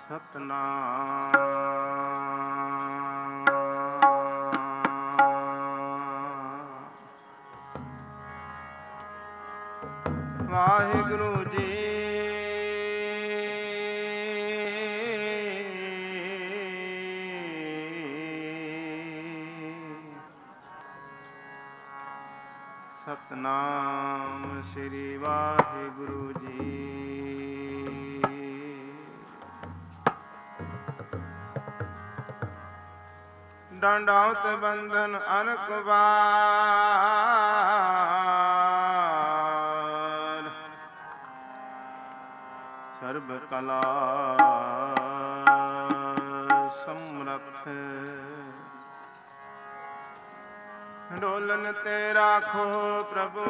ਸਤਨਾਮ ਵਾਹਿਗੁਰੂ ਜੀ। ਸਤਨਾਮ ਸ੍ਰੀ ਵਾਹਿਗੁਰੂ ਜੀ। ਡੰਡਾਉਤ ਬੰਧਨ ਅਨਕ ਵਾਰ, ਸਰਬ ਕਲਾ ਸਮਰੱਥ। ਡੋਲਨ ਤੇ ਰਾਖੋ ਪ੍ਰਭੂ,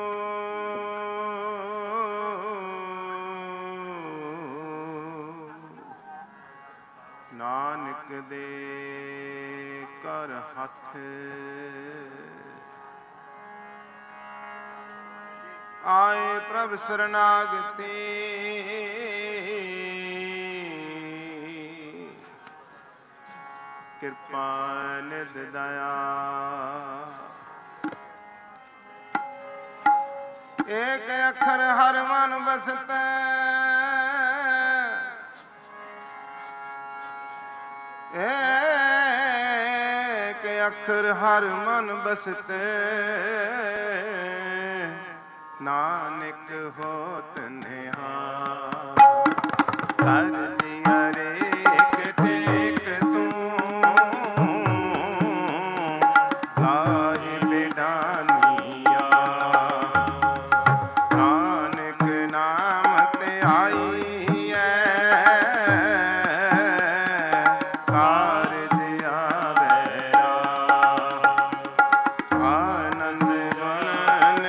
ਨਾਨਕ ਦੇ ਕਰ ਹੱਥ। ਆਏ ਪ੍ਰਭ ਸਰਨਾਗਤੀ, ਕਿਰਪਾ ਨਿਧ ਦਇਆ। ਏਕ ਅੱਖਰ ਹਰ ਮਨ ਬਸਤੈ, ਏਕ ਅੱਖਰ ਹਰ ਮਨ ਬਸਤੈ। ਨਾਨਕ ਹੋਤ ਨਿਹਾਲ, ਹਰ ਦੀ ਹਰੇਕ ਟੇਕ ਤੂੰ, ਲਾਇ ਬਿਡਾਨੀਆ। ਨਾਨਕ ਨਾਮ ਤੇ ਆਈਐ, ਕਾਰਜ ਆਵੈ ਰਾਮ। ਆਨੰਦ ਗੁਣ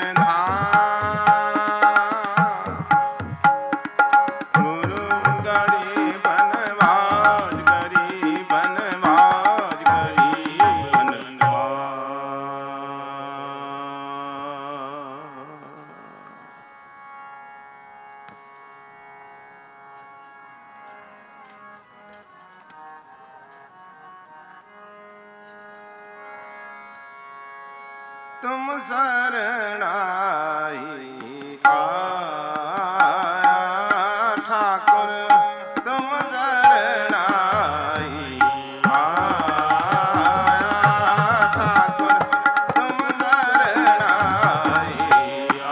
ਨਿਧਾਨ, ਗੁਰੂ ਗੜੀ ਬਨਵਾਜ ਕਰੀ, ਬਨਵਾਜ ਕਰੀ, ਤੁਮ ਸਰਣਾਈ ਆਇਆ ਠਾਕੁਰ, ਤੁਮ ਸਰਣਾਈ ਆਇਆ ਠਾਕੁਰ, ਤੁਮ ਸਰਣਾਈ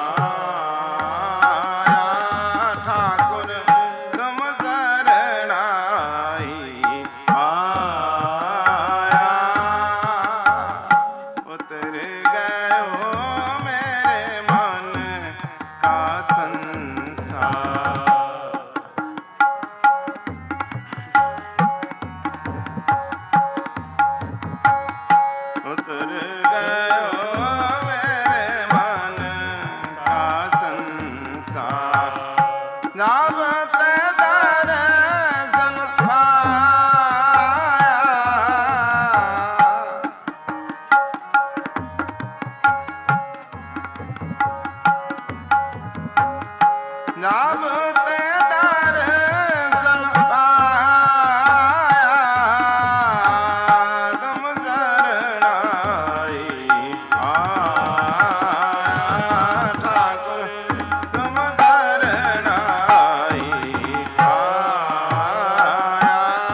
ਆਇਆ ਠਾਕੁਰ, ਤੁਮ ਸਰਣਾਈ ਆਇਆ। ਉਤਰ ਗਇਓ ਮੇਰੇ ਮਨ ਕਾ ਸੰਸਾਰ, ਉਤਰ ਗਇਓ ਮੇਰੇ ਮਨ ਕਾ ਸੰਸਾਰ। ਨਾਮ ਤੇ ਦਰਸ਼ਨ ਪਾਇਆ, ਨਾਮ ਤੇ ਦਰਸ਼ਨ ਪਾਇਆ। ਤੁਮ ਸਰਣਾਈ ਆਇਆ ਠਾਕੁਰ, ਤੁਮ ਸਰਣਾਈ ਆਇਆ।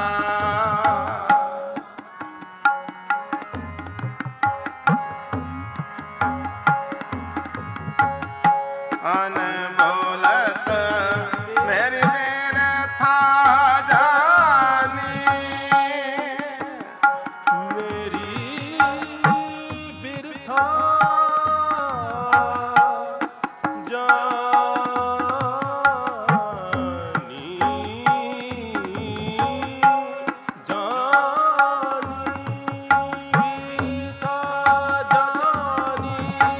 ਅਨਬੋਲਤ ਮੇਰੀ ਬਿਰਥਾ ਜਾਨੀ, ਮੇਰੀ ਬਿਰਥਾ ਜਾਨੀ, ਬਿਰਥਾ ਜਾਨੀ।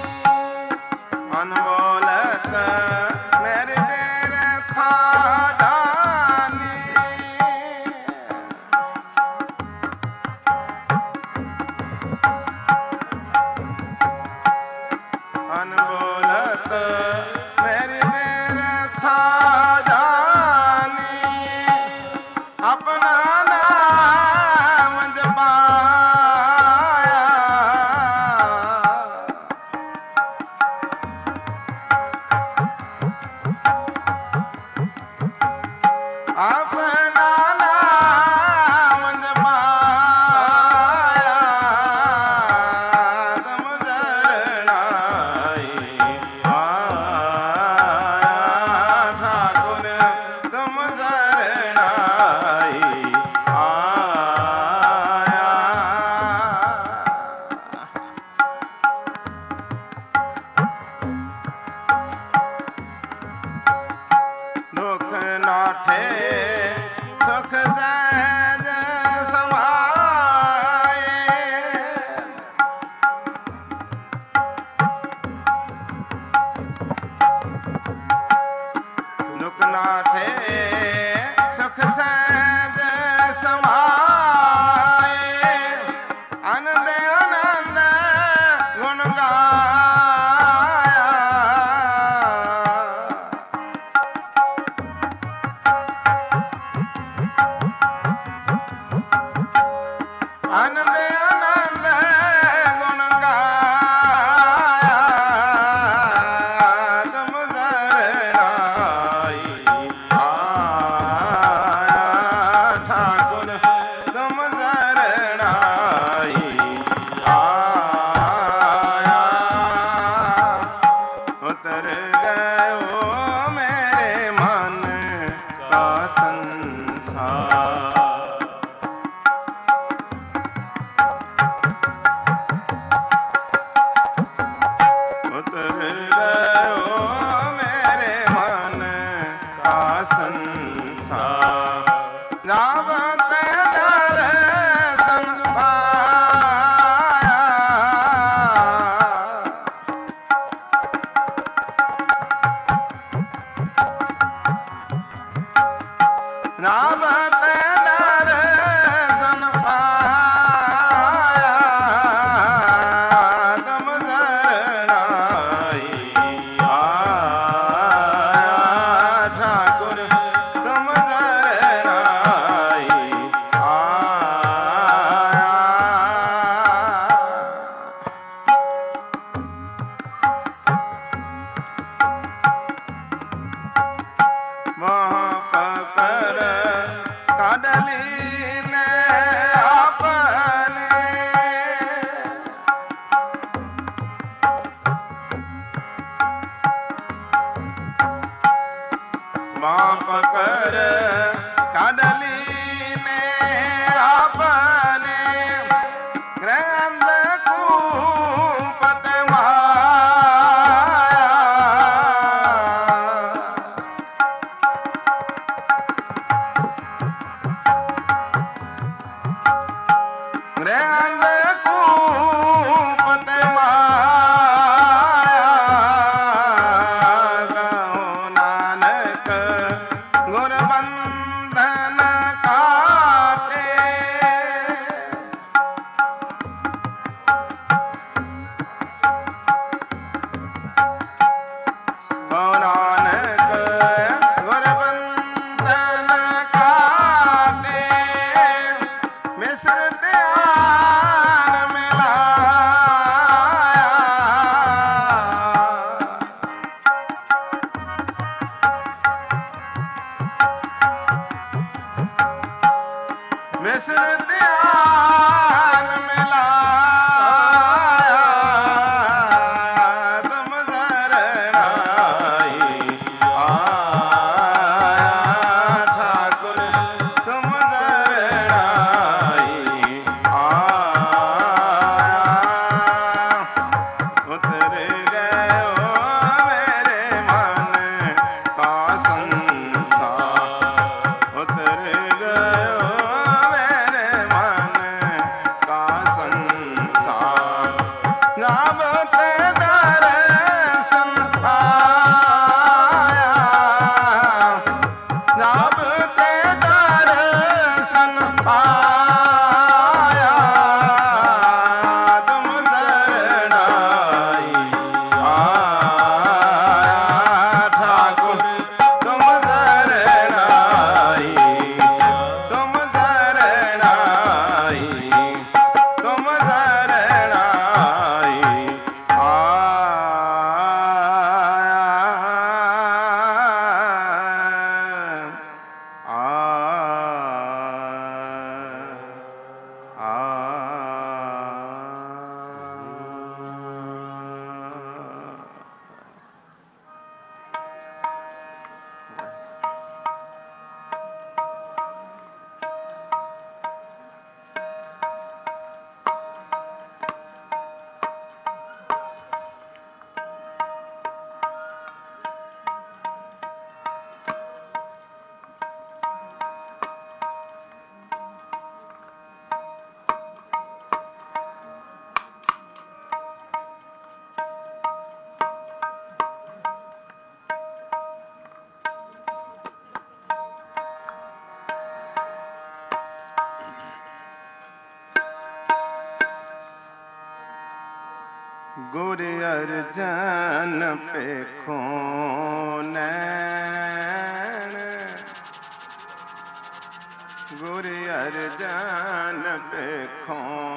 ਅਨਬੋਲਤ ਮੇਰੀ ਬਿਰਥਾ ਜਾਨੀ, ਅਨਬੋਲਤ नाठे सुख सहज समाए दुख नाठे सुख सहज समाए आनंद आनंद गुण गाया आनंद आनंद गुण गाया तुम धरनाई आया ठाकुर तुम धरनाई आया उतर गयो मेरे मन का संसार उतर गयो मेरे मन का संसार रावत दर्शन पाया रावत दर्शन पाया तुम धरनाई आया ठाकुर तुम धरनाई आया वहाँ पकड़ काडली ने अपने वहाँ पकड़ काडली ने अपने ग्रंथ कूपत माया ग्रंथ कूपत माया गहो नानक गुर बंधन काटे गहो नानक गुर बंधन काटे मिश्र ध्यान मिलाया मिश्र ध्यान मिलाया तुम धरनाई आया ठाकुर तुम धरनाई आया उतर गयो मेरे मन का संसार उतर गयो मेरे मन ਅਰਜਨ ਪੇਖੋ ਨੈਣ, ਗੁਰ ਅਰਜਨ ਪੇਖੋ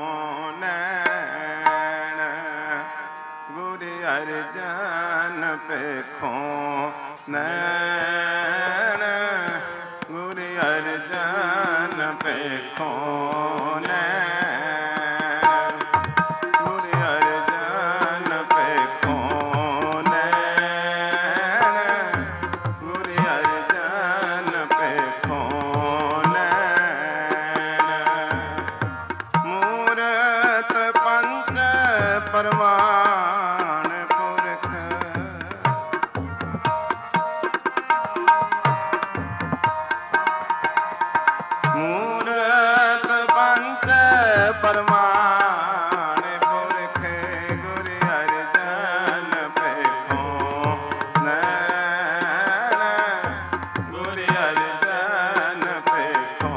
ਨੈਣ, ਗੁਰ ਅਰਜਨ ਪੇਖੋ ਨੈਣ, ਗੁਰ ਅਰਜਨ ਪੇਖੋ ਨੈਣ, ਗੁਰ ਅਰਜਨ ਪੇਖੋ ਨੈਣ, ਗੁਰ ਅਰਜਨ ਪੇਖੋ ਨੈਣ, ਮੂਰਤ ਪੰਚ ਪਰਮਾਨ ਪੁਰਖ, ਮੂਰਤ ਪੰਚ ਪਰਮਾਨ ਪੁਰਖ, ਗੁਰ ਅਰਜਨ ਪੇਖੋ ਨੈਣ, ਗੁਰ ਅਰਜਨ ਪੇਖੋ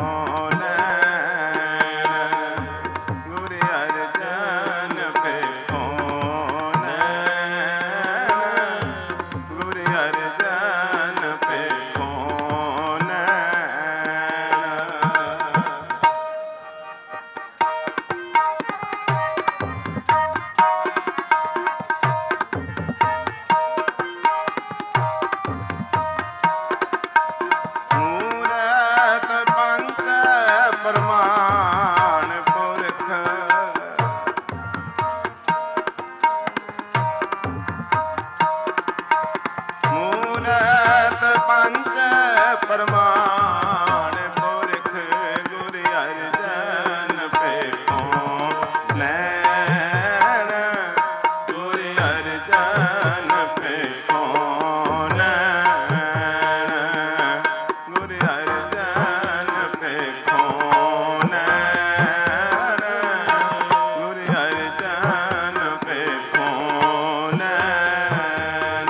ਨੈਣ, ਗੁਰ ਅਰਜਨ ਪੇਖੋ ਨੈਣ, ਗੁਰ ਅਰਜਨ ਪੇਖੋ ਮੂਰਤ ਪੰਚ ਪਰਮਾਨ ਪੁਰਖ, ਮੂਰਤ ਪੰਚ ਪਰਮਾਨ ਪੁਰਖ, ਗੁਰ ਅਰਜਨ ਪੇਖੋ ਨੈਣ, ਗੁਰ ਅਰਜਨ ਪੇਖੋ ਨੈਣ, ਗੁਰ ਅਰਜਨ ਪੇਖੋ ਨੈਣ, ਗੁਰ ਅਰਜਨ ਪੇਖੋ ਨੈਣ।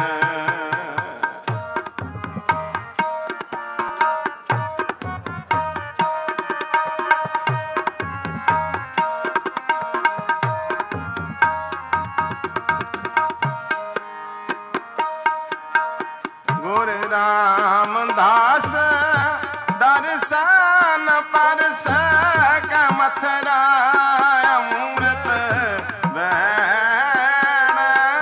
ਗੁਰ ਰਾਮਦਾਸ ਦਰਸ਼ਨ ਪਰਸ ਕੈ ਮਥਰਾ ਅੰਮ੍ਰਿਤ ਵੈਣ,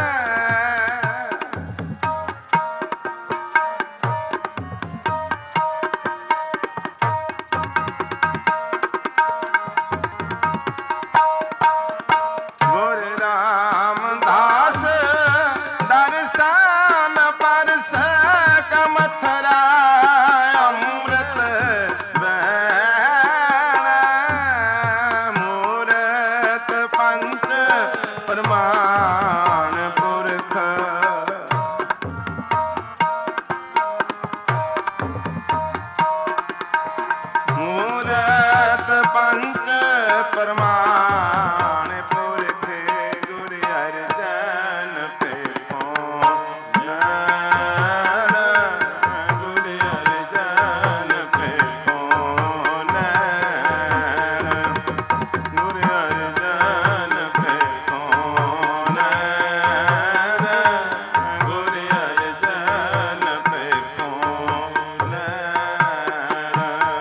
ਗੁਰ ਰਾਮਦਾਸ ਦਰਸ਼ਨ ਪਰਸ ਕੈ ਮਥਰਾ ਅੰਮ੍ਰਿਤ ਵੈਣ, ਮੂਰਤ ਪੰਚ ਪਰਮਾਨ ਪੁਰਖ, ਮੂਰਤ ਪੰਚ ਪਰਮਾਨ ਪੁਰਖ, ਗੁਰ ਅਰਜਨ ਪੇਖੋ ਨੈਣ, ਗੁਰ ਅਰਜਨ ਪੇਖੋ ਨੈਣ, ਗੁਰ ਅਰਜਨ ਪੇਖੋ ਨੈਣ, ਗੁਰ ਅਰਜਨ ਪੇਖੋ ਨੈਣ।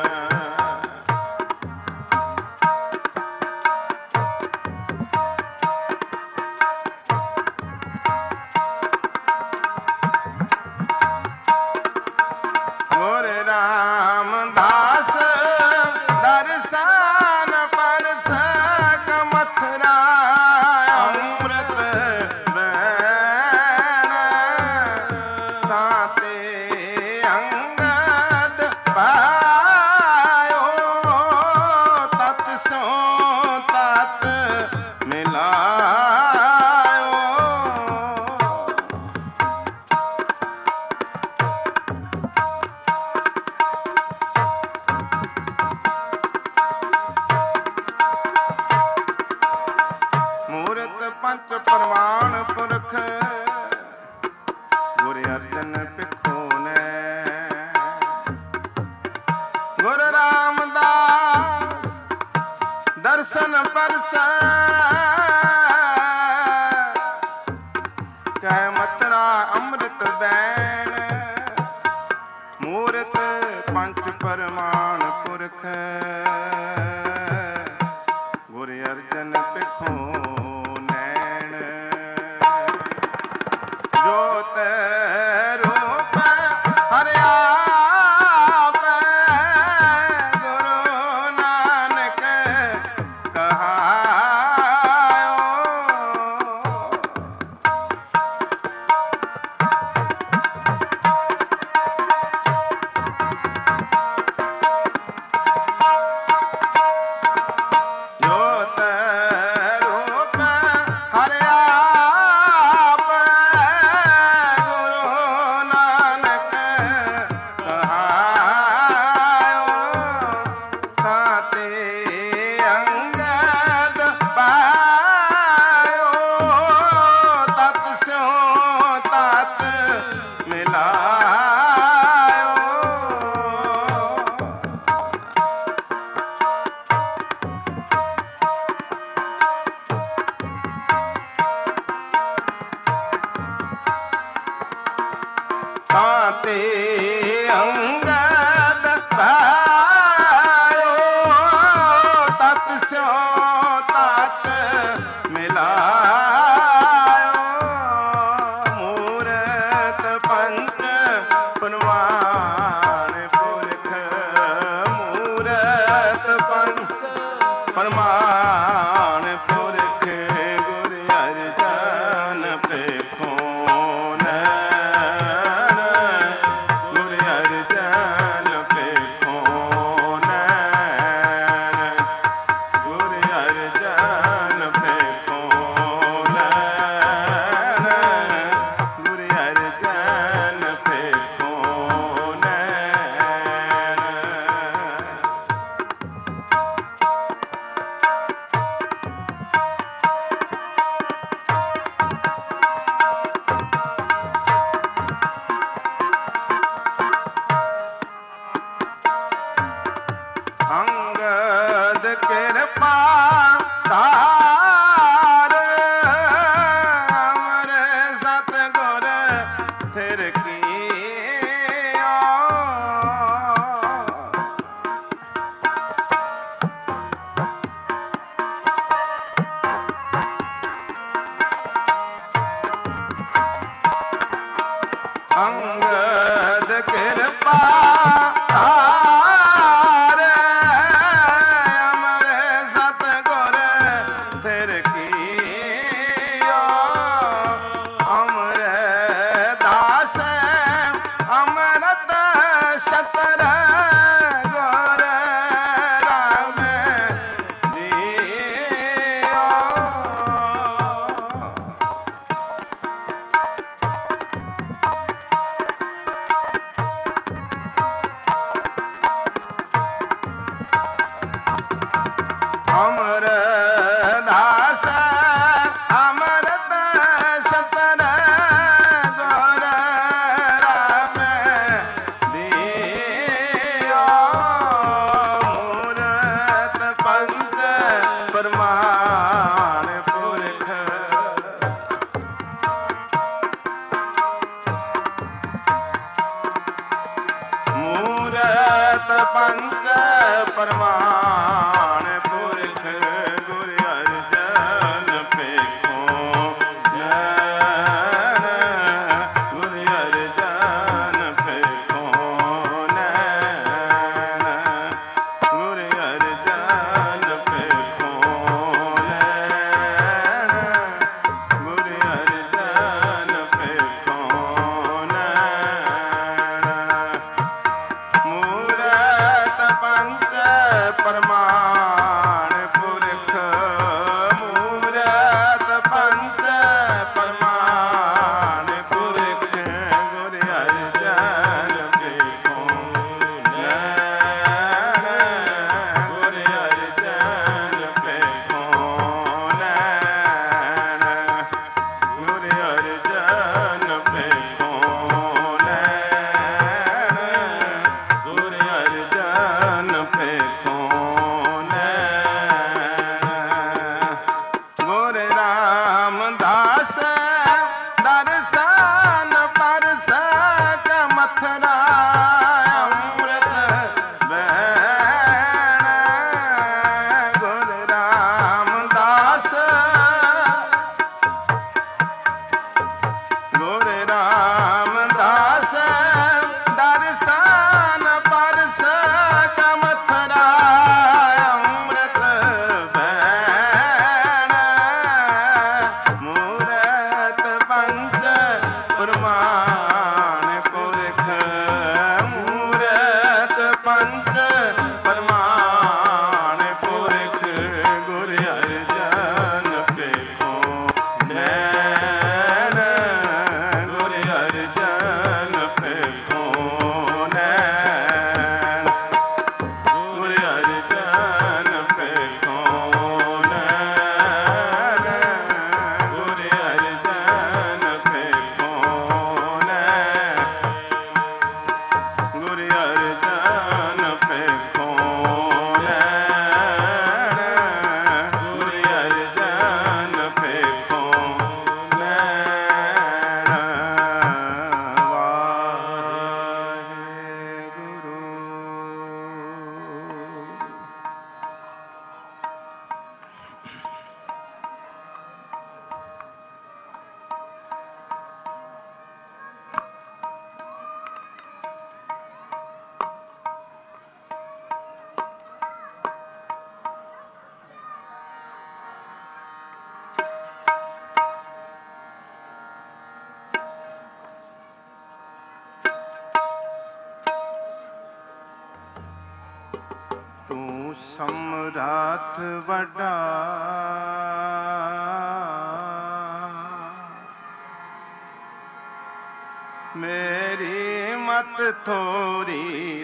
ਗੁਰ ਰਾਮਦਾਸ ਦਰਸ਼ਨ ਪਰਸ ਕੈ ਮਥਰਾ ਅੰਮ੍ਰਿਤ ਵੈਣ, ਤਾਤੇ ਅੰਗਦ ਪਾਇਓ, ਤਤ ਸੋ ਤਤ ਮਿਲਾਇਓ, ਮੂਰਤ ਪੰਚ ਪਰਮਾਨ ਪੁਰਖ, ਗੁਰ ਅਰਜਨ ਪੇਖੋ ਨੈਣ, ਗੁਰ ਰਾਮਦਾਸ ਦਰਸ਼ਨ ਪਰਸ ਬੈਣ ਮੂਰਤ ਪੰਚ ਪਰਮਾਨ ਪੁਰਖ ਗੁਰ ਅਰਜਨ ਪਿਖੋ ਨੈਣ ਜੋਤ ਰੂਪ ਹਰਿਆ ਅੰਗਦ ਕਿਰਪਾ ਧਾਰ ਅਮਰ ਸਤਿਗੁਰ ਥਿਰ ਕੀਓ ਅੰਗਦ ਕਿਰਪਾ ਪੰਚ ਪਰਮਾਨ ਪੁਰਖ ਗੁਰ ਅਰਜਨ ਪੇਖੋ ਨੈਣ ਗੁਰ ਅਰਜਨ ਪੇਖੋ ਨੈਣ ਗੁਰ ਅਰਜਨ ਪੇਖੋ ਨੈਣ ਗੁਰ ਅਰਜਨ ਪੇਖੋ ਨੈਣ ਪੰਚ ਪਰਮਾ ਮਥਰਾ ਅੰਮ੍ਰਿਤ ਬਹਿਣ ਗੁਰੂ ਰਾਮਦਾਸ ਗੁਰੂ ਰਾਮਦਾਸ ਦਰਸ਼ਨ ਪਰਸ ਕਮਥਰਾ ਅੰਮ੍ਰਿਤ ਬਹਿਣ ਮੂਰਤ ਪੰਚ ਪ੍ਰਮਾਣ ਪੁਰਖ ਮੂਰਤ ਪੰਚ ਪ੍ਰਮਾਣ ਪੁਰਖ ਗੁਰ ਅਰਜਨ ਪੇਖੋ ਨੈਣ ਗੁਰ ਅਰਜਨ ਪੇਖੋ ਨੈਣ ਗੁਰ ਅਰਜਨ ਪੇਖੋ ਨੈਣ ਗੁਰ ਅਰਜਨ ਪੇਖੋ ਨੈਣ ਗੁਰ ਅਰਜਨ ਪੇਖੋ ਨੈਣ ਗੁਰ ਅਰਜਨ ਪੇਖੋ ਨੈਣ ਵਾਹਿਗੁਰੂ। ਤੂੰ ਸਮਰਾਥ ਵੱਡਾ ਮੇਰੀ ਮਤ ਥੋਰੀ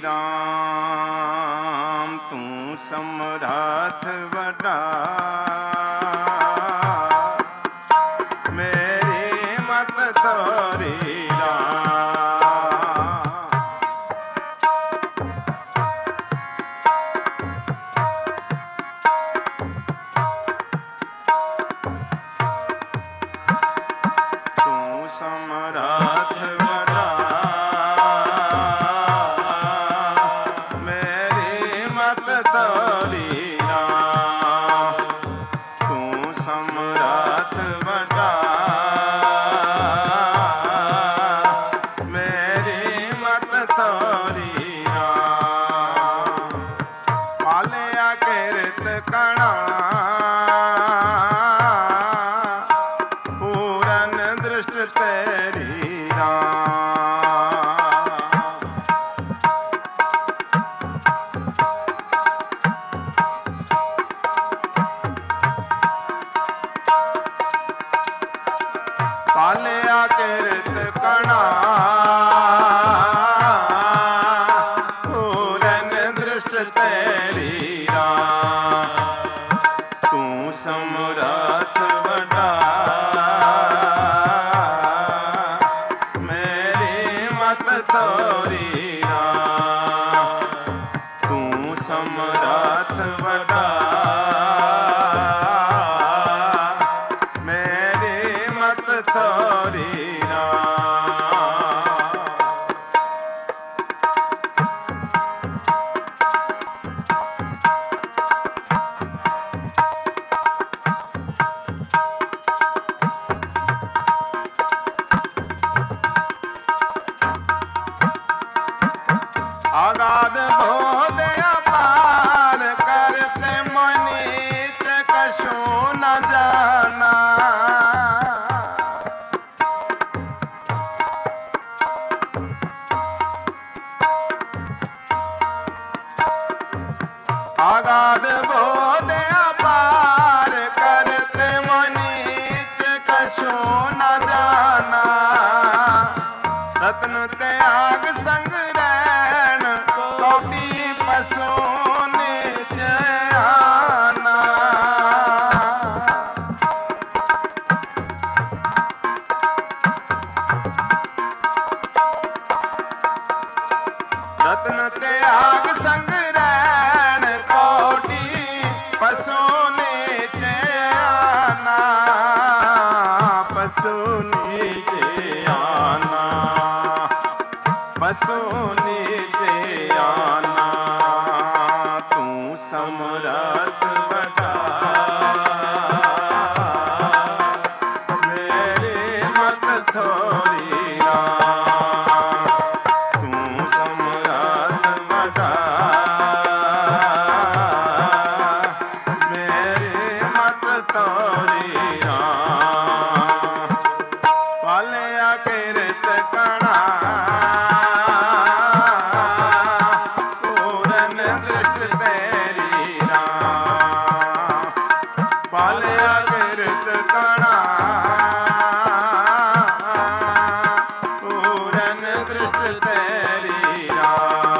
ਰਾਮ ਤੂੰ ਸਮਰਾਥ ਵੱਡਾ ਮੇਰੀ ਮਤ ਥੋਰੀ ਰਾਮ ਤੂੰ ਸਮਰਾਥ ਵੱਡਾ ਮੇਰੀ ਮਤ ਤੋਰੀ ਰਾਮ ਤੂੰ ਸਮਰਾਥ ਵੱਡਾ ਮੇਰੀ ਮਤ ਤੋਰੀ ਰਾਮ ਪਾਲਿਆ ਕਿਰਤ ਕਣਾ ਪੂਰਨ ਦ੍ਰਿਸ਼ਟ ਤੇਰੀ ਰਾਮ ਪਾਲਿਆ ਕਿਰਤ ਕਣਾ ਪੂਰਨ ਦ੍ਰਿਸ਼ਟ ਤੇਰੀ ਰਾਮ ਤੂੰ ਸਮਰਾਥ ਵੱਡਾ ਮੇਰੀ ਮਤ ਤੋਰੀ ਰਾਮ ਤੂੰ ਸਮਰਾਥ ਵੱਡਾ ਮੇਰੀ ਮਤ ਤੋਰੀ ਰਾਮ ਆਗਾਦ ਬੋਧ ਅਪਾਰ ਕਰਤੇ ਮਨੀਤ ਕਛੂ ਨ ਜਾਣਾ ਆਗਾਦ ਬੋਧ ਅਪਾਰ ਕਰਤੇ ਮਨੀਤ ਕਛੂ ਨ ਜਾਣਾ ਰਤਨ ਤਿਆਗ ਸੰਗ ਰਹਿਣ ਕੌਡੀ ਪਸੋ ਨਿਚ ਆਨਾ ਰਤਨ ਤਿਆਗ ਸੰਗ ਰਹਿਣ ਕੌਡੀ ਪਸੋ ਨਿਚ ਆਨਾ ਪਸੋ ਨਿਚ ਆਨਾ ਸੋ ਨੀਚੇ ਆਨਾ, ਤੂੰ ਸਮਰੱਥ ਵੱਡਾ, ਮੇਰੀ ਮਤ ਥੋੜੀ ਨਾ, ਤੂੰ ਸਮਰੱਥ ਵੱਡਾ, ਮੇਰੀ ਮਤ ਥੋੜੀ ਨਾ, ਪਾਲਿਆ ਕਿਰਤ ਕਣਾ, ਪੂਰਨ ਦ੍ਰਿਸ਼ਟ ਤੇਰੀ ਨਾ, ਪਾਲਿਆ ਕਿਰਤ ਕਣਾ, ਪੂਰਨ ਦ੍ਰਿਸ਼ਟ ਤੇਰੀ ਨਾ,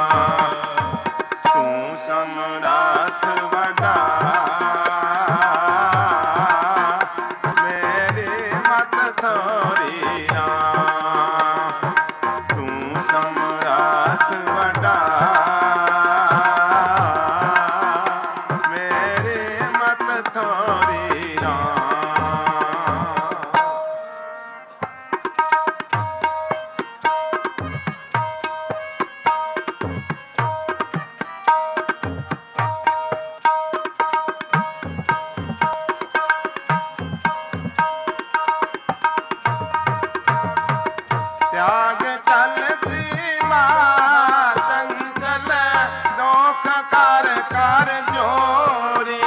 ਤੂੰ ਸਮਰੱਥ ਵੱਡਾ, ਮੇਰੀ ਮਤ ਥੋੜੀ ਨਾ, ਤੂੰ ਸਮਰੱਥ ਵੱਡਾ, ਮੇਰੀ ਮਤ ਥੋੜੀ ਨਾ। त्याग चलती माँ चंचल, दोख कर कर जोरी,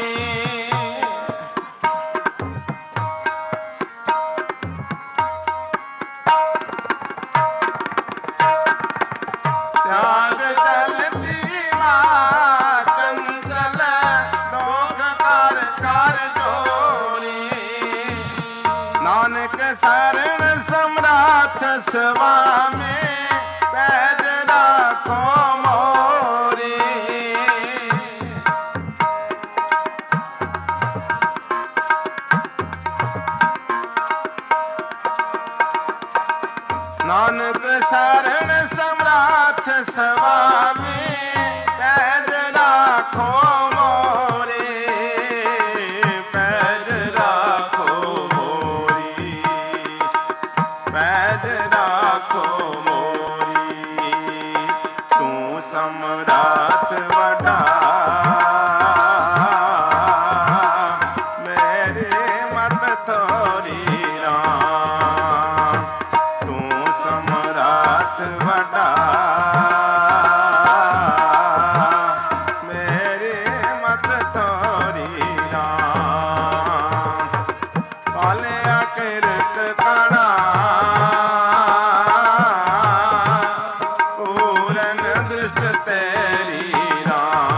त्याग चलती माँ चंचल, दोख कर कर जोरी, नानक शरण समराथ स्वामी, पैज राखो मोरी, नानक शरण समराथ स्वामी, पैज राखो मोरी, पैज राखो मोरी, पैज राखो मोरी, तूं समराथ वड्डा, मेरी मत थोड़ी ना, तूं समराथ वड्डा, मेरी मत थोड़ी ना, पालिया किरत कणा, पूरन दृष्ट तेरी ना,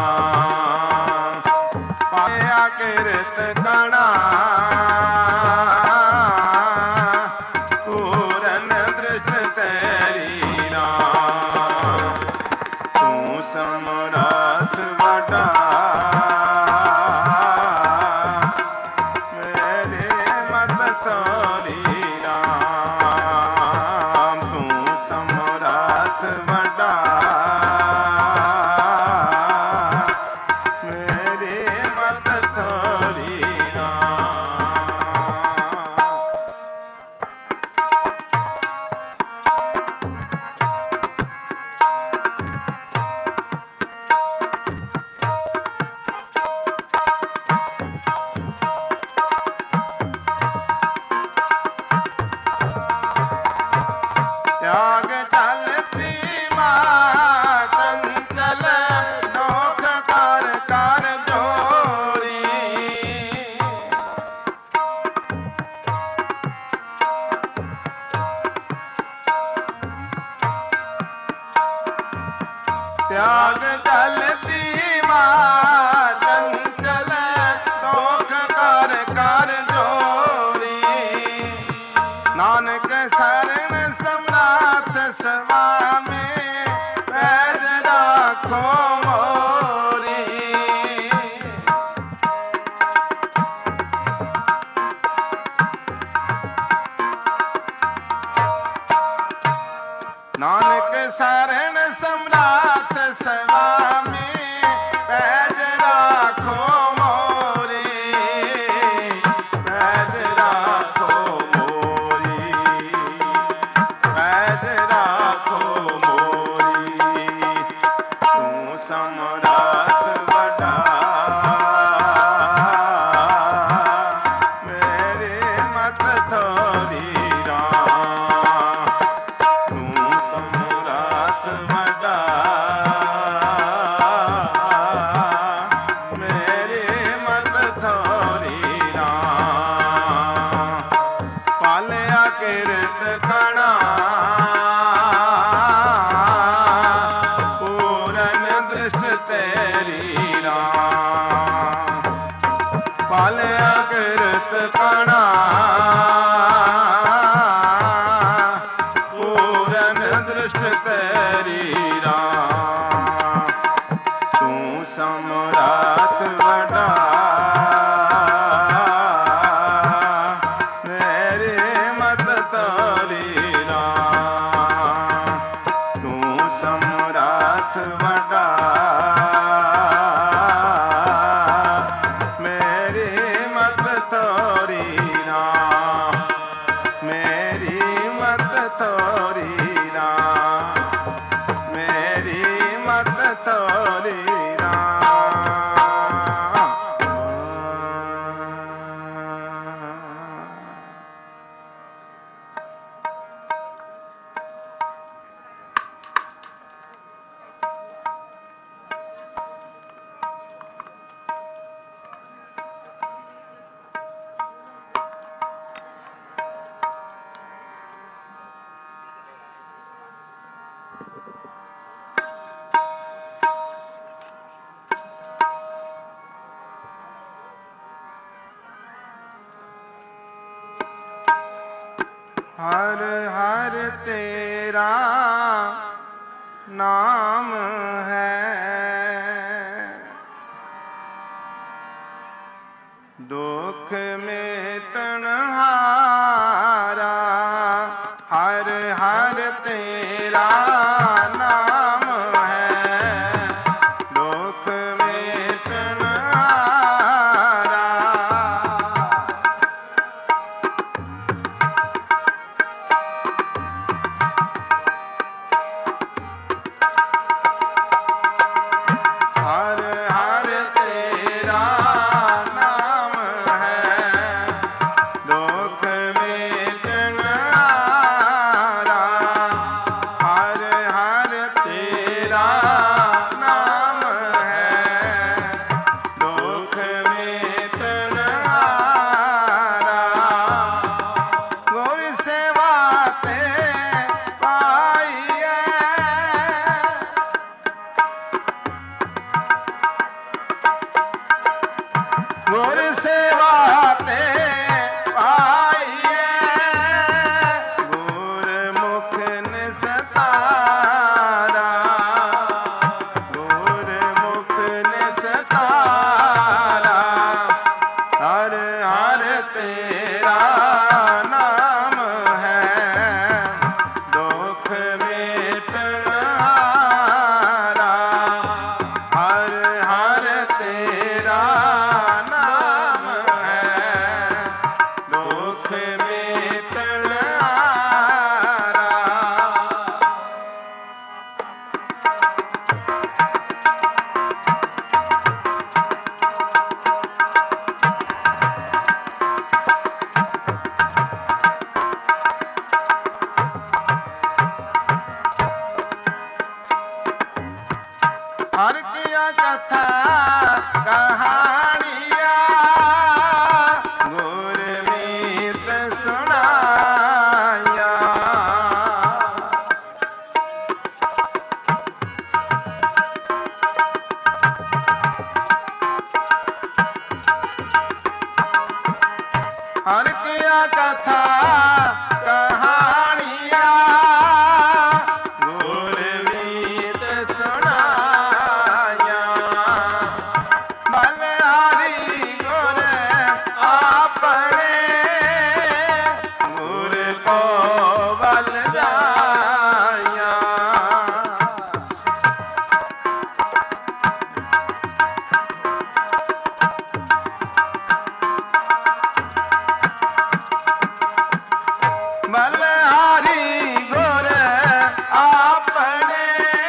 पालिया किरत कणा, पूरन दृष्ट तेरी ना, तूं समराथ वड्डा, मेरी मत थोड़ी ना, तूं समराथ वड्डा, मेरी मत थोड़ी ना। त्याग चलती माँ चंचल, दोख कर कर जोरी, त्याग चलती माँ चंचल, दोख कर कर जोरी, नानक शरण समराथ स्वामी, पैज राखो मोरी, नानक शरण सम्राट स्वामी पैज राखो मोरी, पैज राखो मोरी, पैज राखो मोरी। ਮੇਰੀ ਰਾਮ ਤੂੰ ਸਮਰਾਟ ਵੱਡਾ ਮੇਰੇ ਮਤ ਤੋਰੀ ਰਾਮ ਤੂੰ ਸਮਰਾਟ ਵੱਡਾ ਮੇਰੀ ਮਤ ਤੋਰੀ ਰਾਮ ਮੇਰੀ ਮਤ ਤੋਰੀ ਰਾਮ ਮੇਰੀ ਮਤ ਤੋਰੀ ਰਾਮ हर हर तेरा नाम है दुख मिटन हारा हर हर तेरा नाम है दुख मिटन हारा हर हर तेरा नाम है दुख मिटन हारा हर हर तेरा नाम है दुख मिटन हारा गुर सेवा ते पाइए गुर सेवा ते पाइए गुर मुख निस्तारा गुर मुख निस्तारा हर हर तेरा नाम है दुख मिटन हारा हर हर तेरा नाम है दुख मिटन हारा हर किया कथा कहानिया गुरमीत सुनाया हर किया कथा कहानिया गुरमीत सुनाया बलिहारी गुर अपने गुर को बल जाया बलिहारी गुर अपने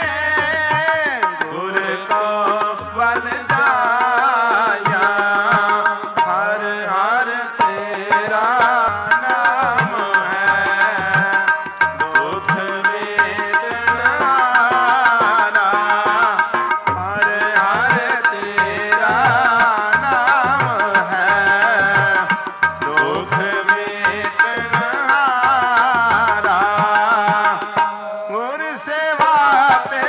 गुर को बल जाया हर हर तेरा नाम है दुख मिटन हारा हर हर तेरा नाम है दुख मिटन हारा गुर सेवा ते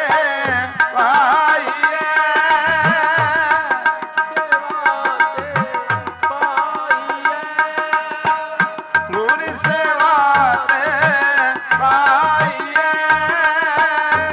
पाइए गुर सेवा ते पाइए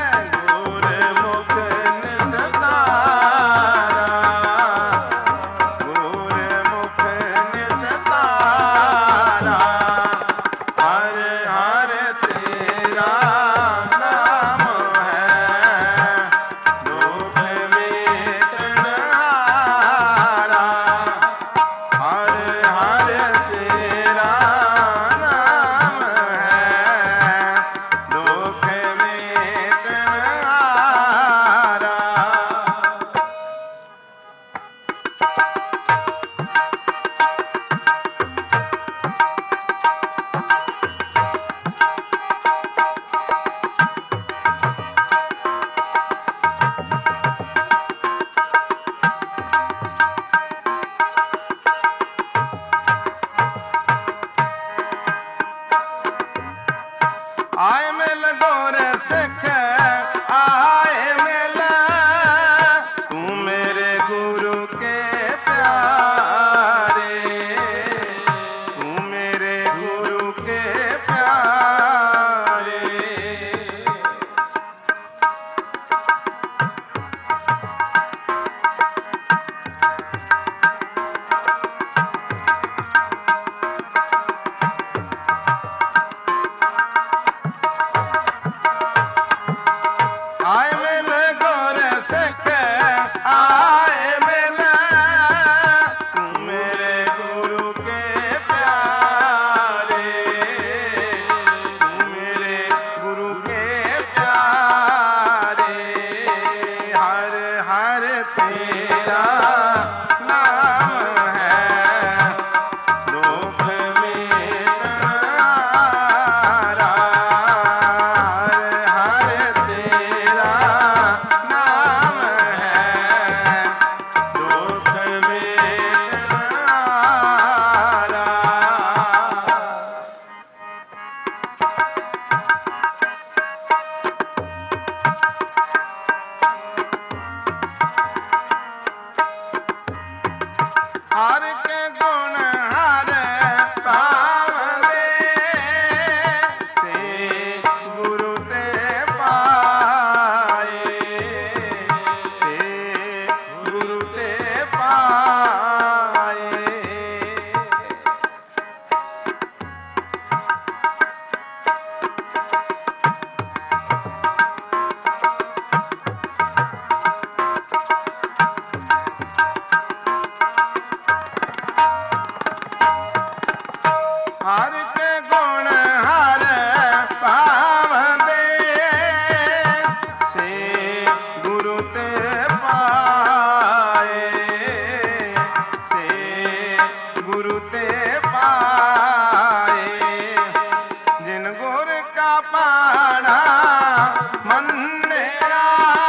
ਮੰਨਿਆ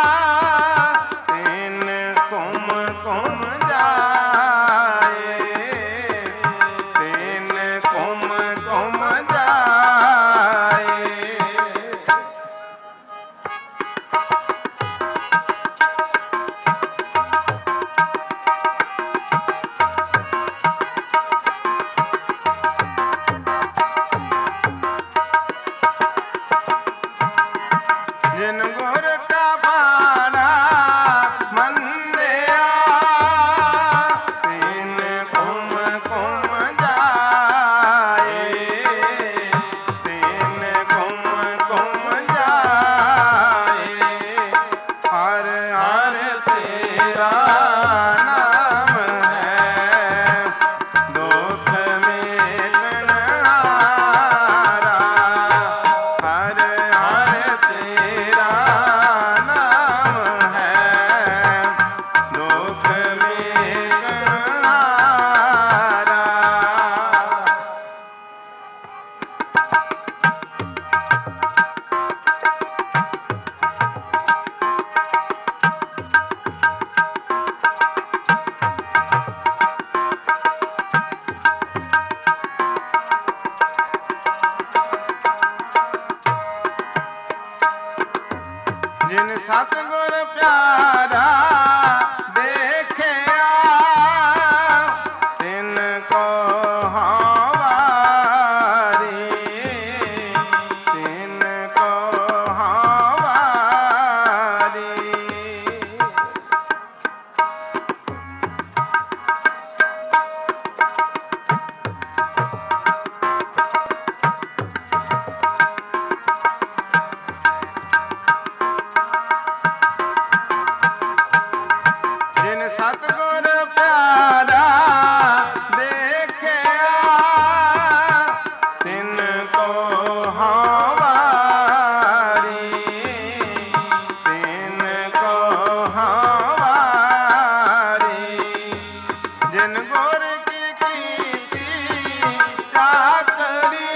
ਤਿਨ ਘੁਮ ਘੁਮ ਜਾਏ, ਤਿਨ ਘੁਮ ਘੁਮ ਜਾਏ। ਜਿਨ ਗੁਰ ਕਾ ਬਾਣਾ ਮੰਨਿਆ ਤਿਨ ਘੁਮ ਘੁਮ ਜਾਏ, ਤਿਨ ਘੁਮ ਘੁਮ ਜਾਏ। ਹਰ ਹਰ ਤੇਰਾ ਨਾਮ ਹੈ ਦੁਖ ਮੇਟਣ ਹਾਰਾ, ਹਰ ਹਰ ਤੇਰਾ ਨਾਮ ਹੈ ਦੁਖ ਮੇਟਣ ਹਾਰਾ। ਜਿਨ ਸਤਿਗੁਰ ਪਿਆਰਾ ਦੇਖਿਆ ਤਿਨ ਕੋ ਹਾਂ ਵਾਰੀ, ਤਿਨ ਕੋ ਹਾਂ ਵਾਰੀ। ਜਿਨ ਸਤਿਗੁਰ ਪਿਆਰਾ ਦੇਖਿਆ ਤਿਨ ਕੋ ਹਾਂ ਵਾਰੀ, ਤਿਨ ਕੋ ਹਾਂ ਵਾਰੀ। ਜਿਨ ਗੁਰ ਕੀ ਕੀਤੀ ਚਾਕਰੀ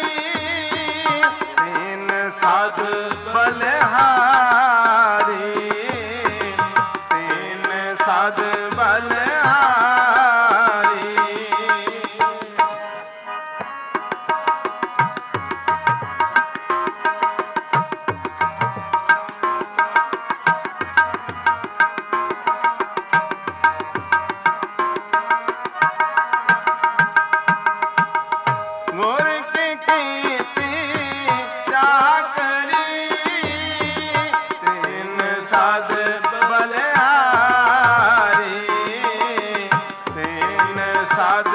ਤਿਨ ਸਦ ਬਲਿਹਾਰੀ, ਤਿਨ ਸਦ ਬਲਿਹਾਰੀ। ਗੁਰ ਕੀ ਕੀਤੀ ਚਾਕਰੀ ਤਿਨ ਸਦ ਬਲਿਹਾਰੀ, ਤਿਨ ਸਦ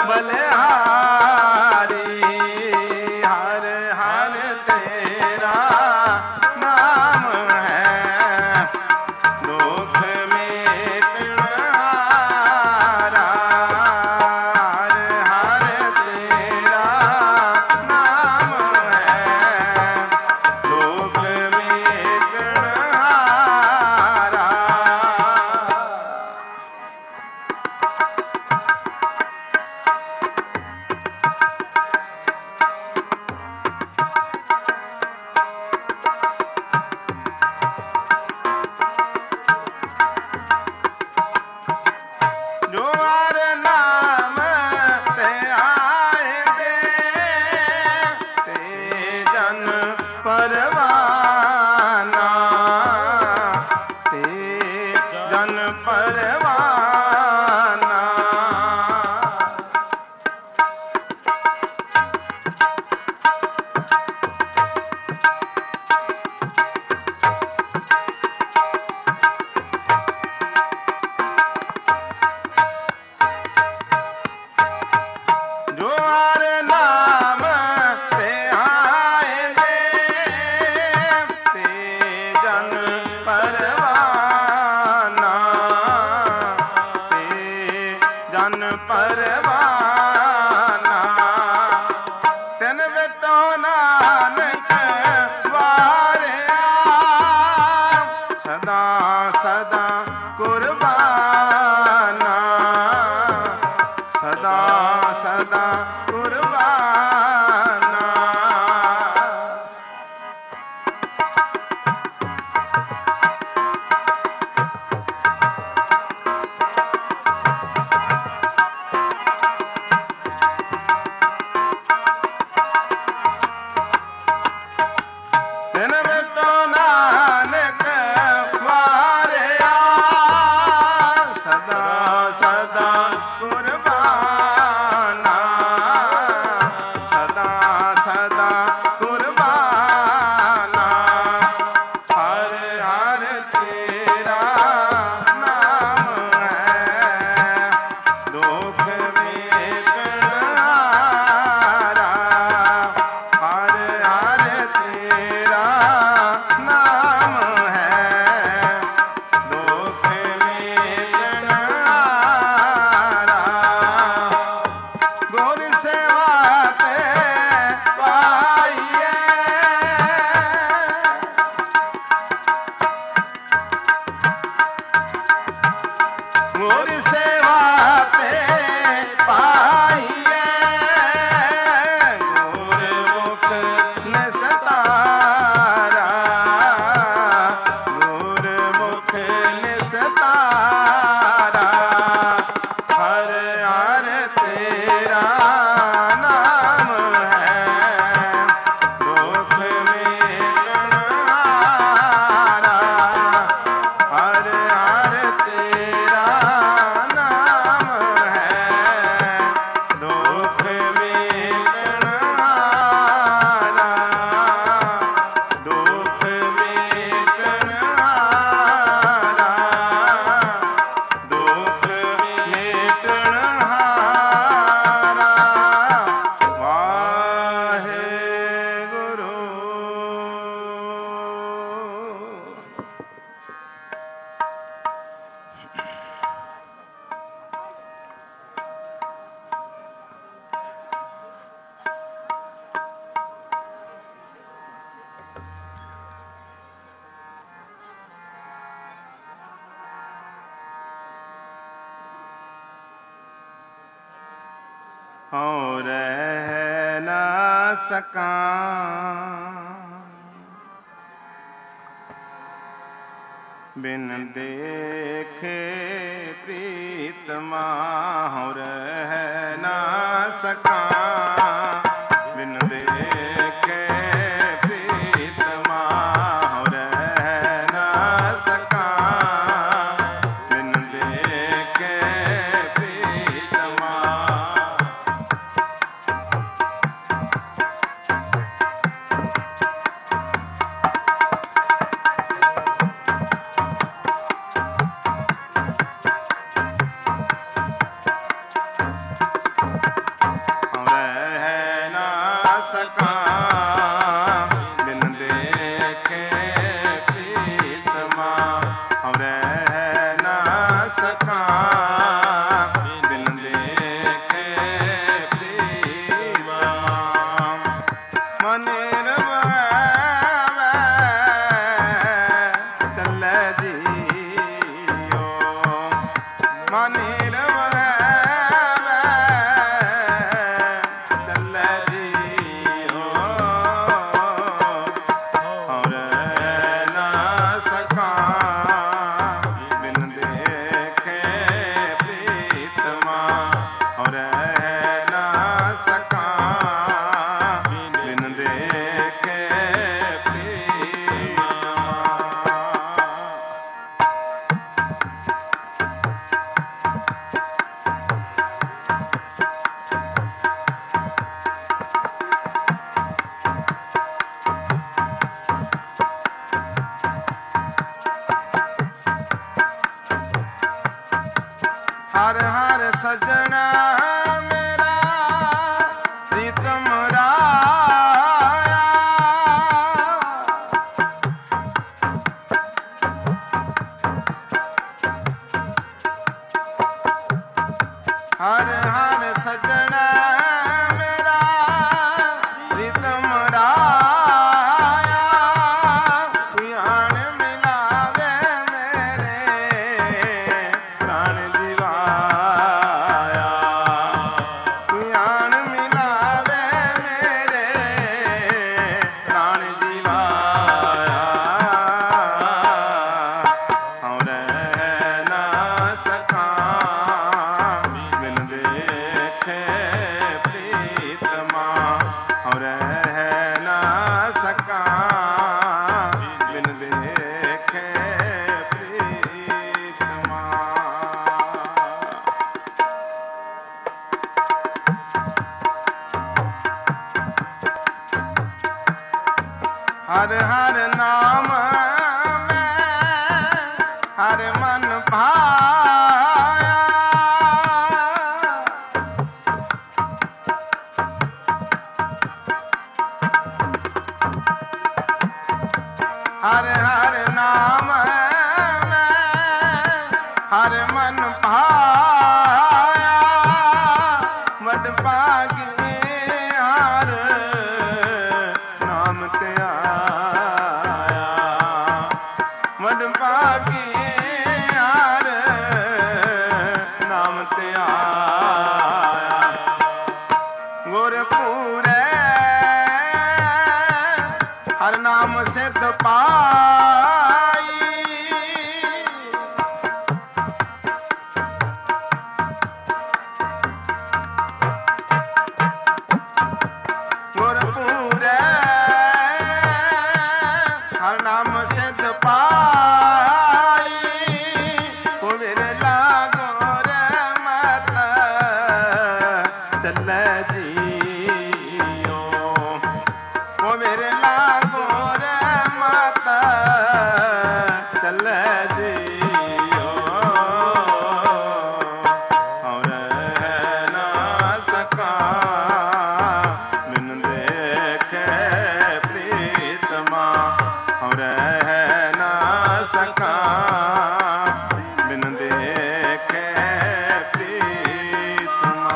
ਬਲਿਹਾਰੀ। ਹਰ ਹਰ ਤੇਰਾ ਨਾਮ ਹੈ ਦੁਖ ਮੇਟਣ ਹਾਰਾ, ਹਰ ਹਰ ਤੇਰਾ ਨਾਮ ਹੈ ਦੁਖ ਮੇਟਣ ਹਾਰਾ। ਜੋ ਹਰ ਨਾਮ ਤੇ ਆਏ ਤੇ ਜਨ ਪਰਵਾਨਾ, ਤੇ ਜਨ ਪਰਵਾਨਾ। ਜੋ ਹਰ ਨਾਮ ਤੇ ਆਏ ਤੇ ਜਨ ਪਰਵਾਨਾ, ਤੇ ਜਨ ਪਰਵਾਨਾ। ਤਿਨ ਵਿਟੋ ਨਾਨਕ ਵਾਰਿਆ ਸਦਾ ਸਦਾ ਕੁਰਬਾਨਾ, ਸਦਾ ਸਦਾ ਕੁਰਬਾਨਾ। ਤੇਰਾ ਨਾਮ ਹੈ, ਦੁਖ ਮੇਟਣ ਹਾਰਾ। ਹਰ ਹਰ ਤੇਰਾ ਨਾਮ ਹੈ, ਦੁਖ ਮੇਟਣ ਹਾਰਾ। ਗੁਰ ਸੇਵਾ ਤੇ ਪਾਈਏ, ਗੁਰ ਸੇਵਾ ਤੇ ਪਾਈਏ। ਗੁਰਮੁਖ ਨਿਸਤਾਰਾ, ਗੁਰਮੁਖ ਨਿਸਤਾਰਾ। ਹਰ ਹਰ ਤੇਰਾ ਨਾਮ ਹੈ, ਦੁਖ ਮੇਟਣ ਹਾਰਾ। ਹਰ ਹਰ ਤੇਰਾ ਨਾਮ ਹੈ, ਦੁਖ ਮੇਟਣ ਹਾਰਾ। ਦੁਖ ਮੇਟਣ ਹਾਰਾ, ਦੁਖ ਮੇਟਣ ਹਾਰਾ। ਵਾਹਿਗੁਰੂ। ਹਉ ਰਹਿ ਨਾ ਸਕਾਂ, ਬਿਨ ਦੇਖੇ ਪ੍ਰੀਤਮਾ। ਹਉ ਰਹਿ ਨਾ ਸਕਾਂ, ਬਿਨ ਦੇਖੇ ਪ੍ਰੀਤਮਾ। ਹਉ ਰਹਿ ਨਾ ਸਕਾਂ, ਬਿਨ ਦੇਖੇ ਪ੍ਰੀਤਮਾ। ਰਹਿ ਨਾ ਸਕਾਂ, ਬਿਨ ਦੇਖੇ ਪ੍ਰੀਤਮਾ। ਰਹਿ ਨਾ ਸਕਾਂ, ਬਿਨ ਦੇਖੇ ਪ੍ਰੀਤਮਾ। ਮਨ ਰਵੈ ਚੱਲੇ ਜੀਓ, ਮਨ ਰਵੈ ਚੱਲੇ ਜੀਓ। ਹਉ ਰਹਿ ਨਾ ਸਕਾਂ, ਬਿਨ ਦੇਖੇ ਪ੍ਰੀਤਮਾ। ਹਉ ਰਹਿ ਨਾ ਸਕਾਂ, ਬਿਨ ਦੇਖੇ ਪ੍ਰੀਤਮਾ। ਹਰ ਹਰ ਸਜਣਾ ਮੇਰਾ ਪ੍ਰੀਤਮ ਰਾਇਆ। ਹਰ ਹਰ ਸਜਣਾ ਮੇਰਾ ਪ੍ਰੀਤਮ ਰਾਇਆ। ਕੋਈ ਆਣ ਮਿਲਾਵੇ ਮੇਰੇ ਪ੍ਰਾਣ ਜੀਵਾਇਆ। ਵਡ ਭਾਗੀ ਹਰ ਨਾਮ ਧਿਆਇਆ ਗੁਰਪੂਰੈ ਹਰ ਨਾਮ ਸਿਧ ਪਾਈ ਗੁਰਪੂਰੈ ਹਰ ਨਾਮ ਸਿਧ ਪਾਈ ਕੁਬਿਰ ਲਾਗੋ ਰਹਿਮਤ ਚੱਲੇ ਜੀਓ ਕੁਬਿਰ ਲਾਗੋ ਰਹਿਮਤ ਚੱਲੇ ਜੀਓ ਔਰ ਨਾ ਸਕਾ ਬਿਨ ਦੇਖੇ ਪ੍ਰੀਤਮਾ ਔਰ ਨਾ ਸਕਾ ਬਿਨ ਦੇਖੇ ਪ੍ਰੀਤਮਾ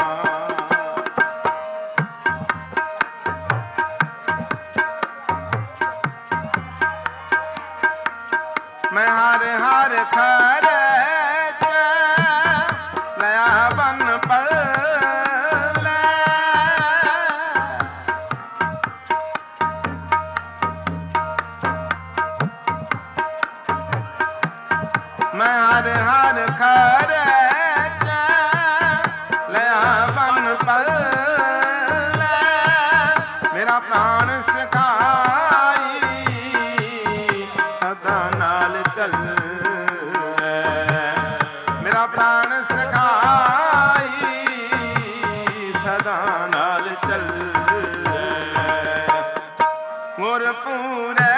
ਮੈਂ ਹਰ ਹਰ ਖਰੇ ਚ ਲਿਆ ਬਨ ਪੱਲੇ ਮੈਂ ਹਰ ਹਰ ਖਰੇ ਚ ਲਿਆ ਬਨ ਪੱਲੇ ਮੇਰਾ ਪ੍ਰਾਣ ਸਿਖਾਈ ਸਦਾ ਨਾਲ ਚੱਲੇ ਮੇਰਾ ਪ੍ਰਾਣ ਸਿਖਾਈ ਸਦਾ ਨਾਲ ਚੱਲੇ ਗੁਰਪੂਰੈ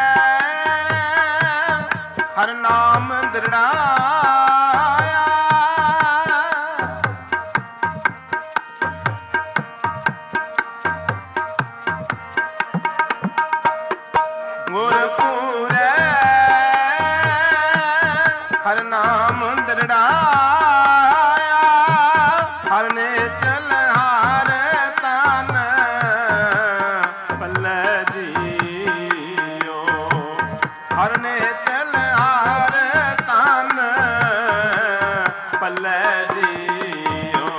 ਹਰ ਨਾਮ ਦ੍ਰਿੜਾਇਆ ਗੁਰਪੂਰੈ ਹਰ ਨਾਮ ਦ੍ਰਿੜਾਇਆ ਹਰ ਨੇ ਚਲ ਹਰ ਤਨ ਪੱਲੇ ਜੀਓ ਹਰ ਨੇ ਚਲ ਹਰ ਤਨ ਪੱਲੇ ਜੀਓ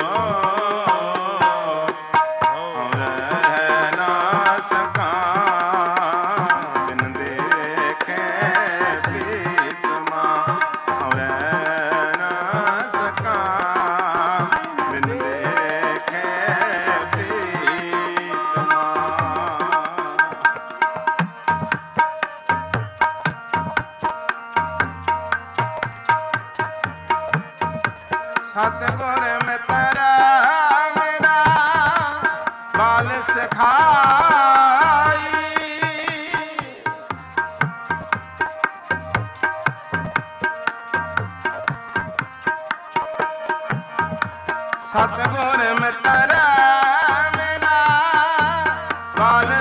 ਔਰ ਨਾ ਸਕਾ ਬਿਨ ਦੇਖੇ ਪ੍ਰੀਤਮਾ ਔਰ ਨਾ ਸਕਾ ਬਿਨ ਦੇਖੇ ਪ੍ਰੀਤਮਾ ਸਤਿਗੁਰ ਮਿੱਤਰਾ ਮੇਰਾ ਬਾਲ ਸਿਖਾਈ ਸਤਿਗੁਰ ਮਿੱਤਰਾ ਮੇਰਾ ਬਾਲ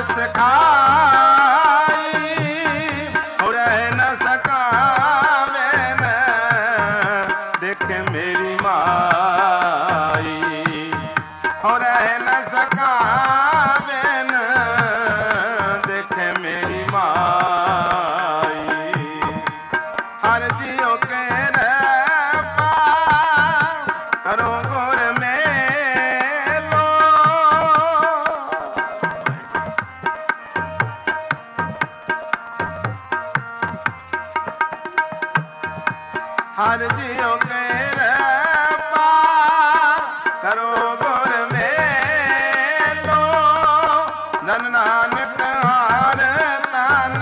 ਸਿਖਾਈ ਹੁਰੇ ਨ ਸਕਾਵੇ ਨ ਦੇਖੇ ਮੇਰੀ ਮਾਈ ਹੁਰੇ ਨ ਸਕਾਵੇ ਨ ਦੇਖੇ ਮੇਰੀ ਮਾਈ ਹਰ ਜੀਉ ਕੇ ਰਹਿ ਪਾ ਕਰੋ ਗੁਰ ਮੇਲੋ ਹਰ ਜੀਉ ਕੇ ਰਹਿ ਪਾ ਕਰੋ ਗੁਰ ਮੇਲੋ ਧਨ ਨਾਨਕ ਹਰ ਤਨ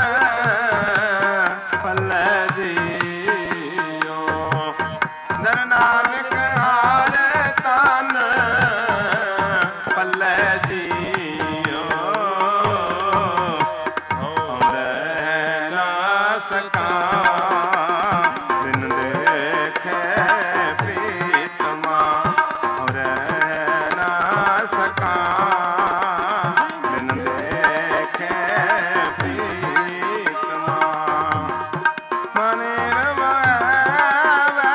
ਪੱਲੇ ਜੀਓ ਧਨ ਨਾਨਕ ਹਰ ਤਨ ਪੱਲੇ ਜੀਓ ਔਰ ਨਾ ਸਕਾ ਬਿਨ ਦੇਖੇ ਪ੍ਰੀਤਮਾ ਔਰ ਨਾ ਸਕਾ ਬਿਨ ਦੇਖੇ ਪ੍ਰੀਤਮਾ ਮਨੇ ਰਵਾਵੇ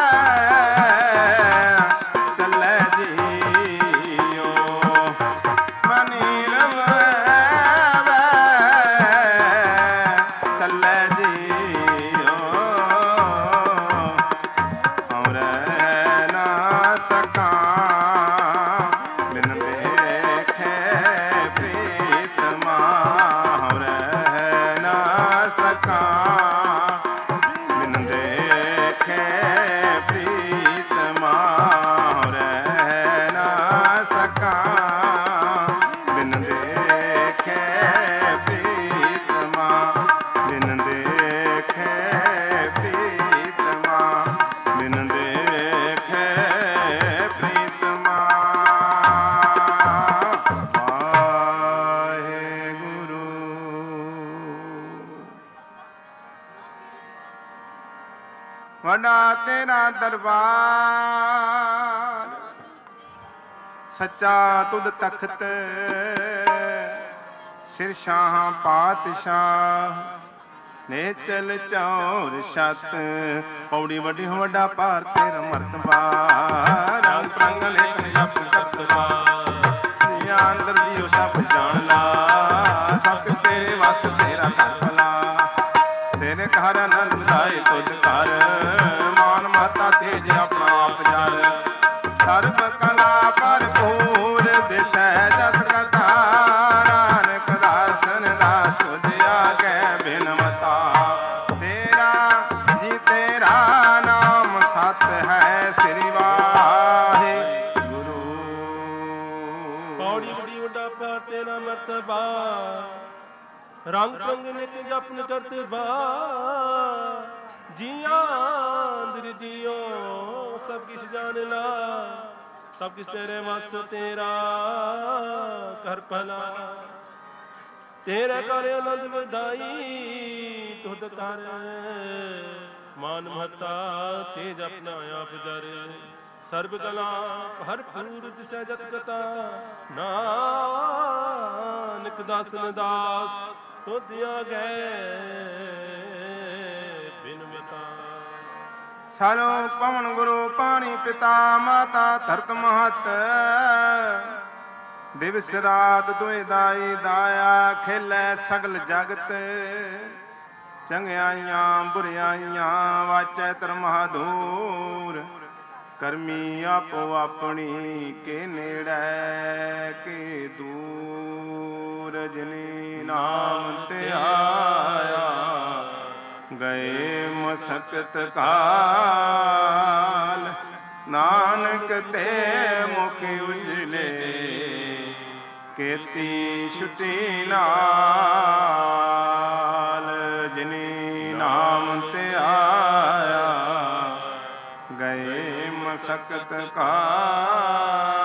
ਚੱਲੇ ਜੀਓ ਮਨੇ ਰਵਾਵੇ ਚੱਲੇ ਜੀਓ ਵੱਡਾ ਤੇਰਾ ਦਰਬਾਰ, ਸੱਚਾ ਤੁਧ ਤਖਤ, ਸਿਰ ਸ਼ਾਹ ਪਾਤਸ਼ਾਹ, ਨੇਚਲ ਚੌਰ ਛਤ। ਪੌੜੀ ਵੱਡੀ ਹੋ ਵੱਡਾ ਭਾਰ ਤੇਰਾ ਮਰਤਬਾ, ਰੰਗ ਰੰਗ ਲੇਖ ਜਪ ਕਰਤਬਾ। ਜੀਆਂ ਅੰਦਰ ਜੀਉ ਸਭ ਜਾਣ ਲਾ, ਸਭ ਕੁਛ ਤੇਰੇ ਵਸ ਤੇਰਾ ਕਰ ਭਲਾ। ਤੇਰੇ ਘਰ ਆਨੰਦ ਵਧਾਏ ਤੁਧ ਘਰ, ਮਾਨ ਮਹਤਾ ਤੇਜ ਆਪਣਾ ਆਪ ਜਰ। ਸਰਬ ਕਲਾ ਭਰਪੂਰ ਦਿਸੈ ਜਤ ਕਰਤਾ, ਨਾਨਕ ਦਾਸਨ ਦਾਸ ਤੁਝ ਆਗੇ ਬਿਨਮਤਾ। ਤੇਰਾ ਜੀ ਤੇਰਾ ਨਾਮ ਸਤ ਹੈ, ਸ੍ਰੀ ਵਾਹਿਗੁਰੂ। ਪੌੜੀ ਵੱਡੀ ਵੱਡਾ ਪਿਆਰ ਤੇਰਾ ਮਰਤਬਾ, ਰੰਗ ਰੰਗ ਨਿਕ ਜਪਨ ਕਰਤਬਾ। ਜੀਆਂ ਅੰਦਰ ਜੀਓ ਸਭ ਕਿਛ ਜਾਣ ਲਾ, ਸਭ ਕਿਛ ਤੇਰੇ ਵਸ ਤੇਰਾ ਕਰ ਭਲਾ। ਤੇਰੇ ਘਰ ਆਨੰਦ ਵਧਾਈ ਤੁਧ ਕਰ, ਮਾਨ ਮਹਤਾ ਤੇਜ ਆਪਣਾ ਆਪ ਜਰ। ਸਰਬ ਕਲਾ ਭਰਪੂਰ ਦਿਸੈ ਜਤ ਕਤਾ, ਨਾਨਕ ਦਾਸਨ ਦਾਸ ਤੁਧ ਆਗੇ ਬਿਨਮਤਾ। ਸਾਲੋ ਪਵਨ ਗੁਰੂ ਪਾਣੀ ਪਿਤਾ, ਮਾਤਾ ਧਰਤ ਮਹਤ। ਦਿਵਸ ਰਾਤ ਦੁਇ ਦਾਈ ਦਾਇਆ, ਖੇਲੇ ਸਗਲ ਜਗਤ। ਚੰਗਿਆਈਆਂ ਬੁਰਿਆਈਆਂ ਵਾਚੈ ਧਰਮਾਧੂਰ, ਕਰਮੀ ਆਪੋ ਆਪਣੀ ਕੇ ਨੇੜੇ ਕੇ ਦੂਰ। ਜਿਨੀ ਨਾਮ ਤੇ ਆਇਆ ਗਏ ਮਸਕਤ ਕਾਲ, ਨਾਨਕ ਤੇ ਮੁਖ ਉਜਲੇ ਕੀਤੀ ਛੁਟੀ ਨਾਲ। ਜਿਨੀ ਨਾਮ ਤੇ ਆਇਆ ਗਏ ਮਸਕਤ ਕਾਲ।